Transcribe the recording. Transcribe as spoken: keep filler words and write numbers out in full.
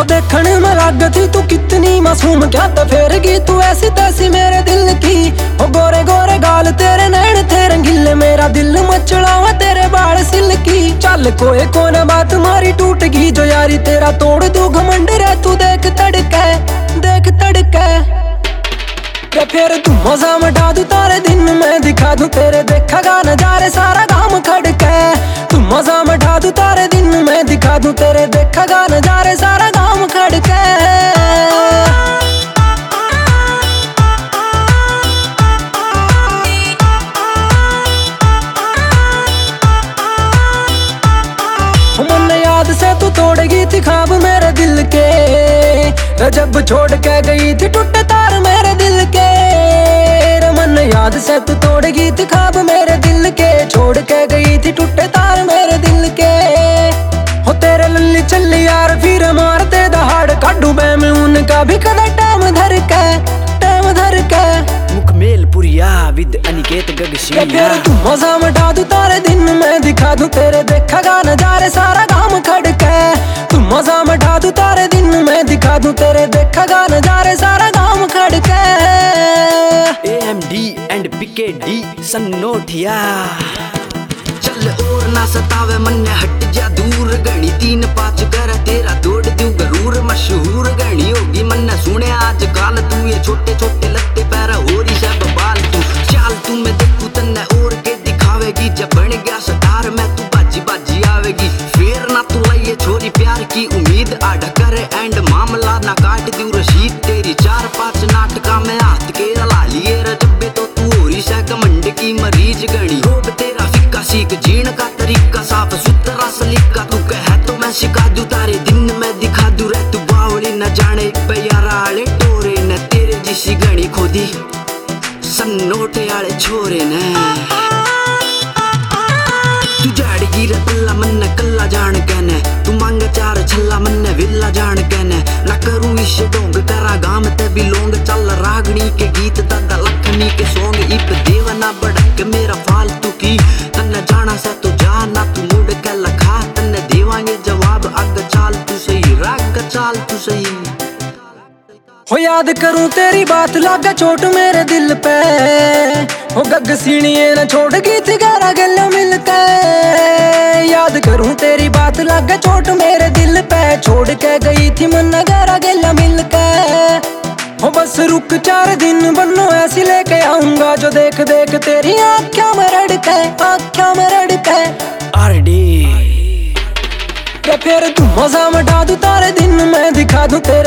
हो देखने में लागती तू कितनी मासूम, क्या तो फेरगी तू ऐसी तैसी मेरे दिल की। हो गोरे गोरे गाल तेरे नैन थे रंगीले, मेरा दिल मचड़ा हुआ तेरे बाल सिल्की। चल कोई कोने बात मारी टूट गई जो यारी, तेरा तोड़ दू घमंड रे तू देख तड़के देख तड़के। या फिर तू मजा मटा दू तारे दिन में दिखा दूं तेरे देखेगा नजारे सारा गांव खड़के। तू मजा मटा दू तारे दिन में दिखा दूं तेरे देखेगा नजारे सारा गांव खड़के। मन याद से तू तोड़ गई थी ख्वाब मेरे दिल के, जब छोड़ के गई थी टूटे तार मेरे दिल के। मन याद से तू तोड़ गई थी ख्वाब मेरे दिल के, छोड़ के गई थी टूटे तार मेरे दिल के। हो तेरे लल्ली चल्ली यार फिर मारते दहाड़, काटू बे में उनका भी कदा टाइम धर के टाइम धर के। मुकमेल पुरिया विद अनिकेत गगशिया। फिर तू मजा मटा दू तारे दिन में दिखा दूं तेरे देखेगा नजारे सारा गांव खड़के। तू मजा मटा दू तारे दिन में दिखा दूं तेरे देखेगा नजारे सारा गांव खड़के। A M D and P K D Sannothiya. चल और ना सतावे मन हट जा दूर, गणी तीन पाँच कर तेरा दौड़ दू गरूर। मशहूर गणी होगी मन सुने आज काल, तू ये छोटे छोटे लत्ते पैर होरी सब बाल। तू चाल तू मैं देखू तन्ने और के दिखावेगी, जब बन गया स्टार मैं तू बाजी बाजी आवेगी। फिर ना तू लाइए छोरी प्यार की उम्मीद, आड़ कर एंड मामला ना काट दू रशीद। तेरी चार पांच नाटका में हाथ के रला लिए रजबे, तो तू होरी से कमंड की मरीज गणी। रोब तेरा फिक्का सीख जीण का तरीका साफ सुथरा सलीका, तू कहे तो मैं सिखा दू तारे दिन में दिखा दू रे। तू बावली न जाने प्यारा आले टोरे ने, तेरे जिसी गणी खोदी सन्नोटे आले छोरे ने। तू जाड़गी रे पल्ला मन कल्ला जान कहने, तू मांग चार छल्ला मन विल्ला जान कहने। ना करूं इस डोंग करा गाम ते बिलोंग, चल रागनी के गीत दादा लखनी के सॉन्ग। इप देवना बड़क मेरा फालतू की, तन्ने जाना से तू जा ना तू मुड़ के लखा। तन्ने देवांगे जवाब अग चाल तू सही, राग चाल तू सही। हो याद करूं तेरी बात लागा चोट मेरे दिल पे, हो गग सीनिए न छोड़ गई थी ग्यारह गल्ला मिलके। याद करूं तेरी बात लागा चोट मेरे दिल पे, छोड़ के गई थी मन ग्यारह गल्ला मिलके। हो बस रुक चार दिन बनो ऐसी लेके आऊंगा, जो देख देख तेरी आँखों में रड़के आँखों में रड़के। आर डी फिर तू मजा मटा दू तारे दिन में दिखा दूं तेरे